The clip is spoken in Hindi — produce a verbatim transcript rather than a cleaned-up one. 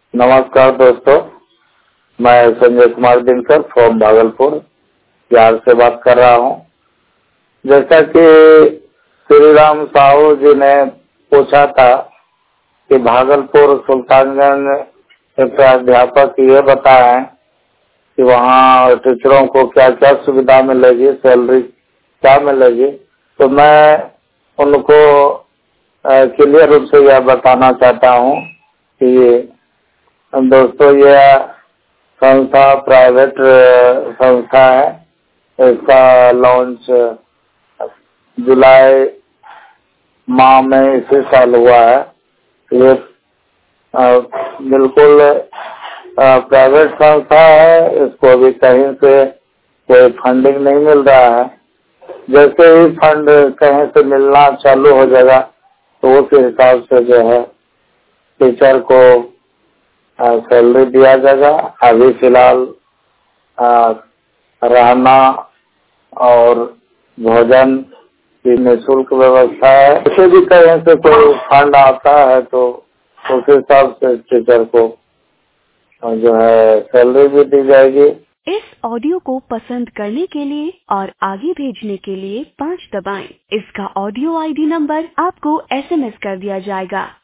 नमस्कार दोस्तों, मैं संजय कुमार दिनकर फ्रॉम भागलपुर बिहार से बात कर रहा हूं। जैसा कि श्री राम साहू जी ने पूछा था कि भागलपुर सुल्तानगंज के प्राध्यापक ये बताएं कि वहाँ टीचरों को क्या क्या सुविधा मिलेगी, सैलरी क्या मिलेगी, तो मैं उनको क्लियर रूप से यह बताना चाहता हूँ कि दोस्तों यह संस्था प्राइवेट संस्था है। इसका लॉन्च जुलाई माह में इसी साल हुआ है। ये बिल्कुल प्राइवेट संस्था है, इसको अभी कहीं से कोई फंडिंग नहीं मिल रहा है। जैसे ही फंड कहीं से मिलना चालू हो जाएगा तो उस हिसाब से जो है टीचर को सैलरी दिया जाएगा। अभी फिलहाल रहना और भोजन की निःशुल्क व्यवस्था है। इसे भी कहीं से कोई फंड आता है तो उस हिसाब से टीचर को जो है सैलरी भी दी जाएगी। इस ऑडियो को पसंद करने के लिए और आगे भेजने के लिए पाँच दबाएं। इसका ऑडियो आईडी नंबर आपको एसएमएस कर दिया जाएगा।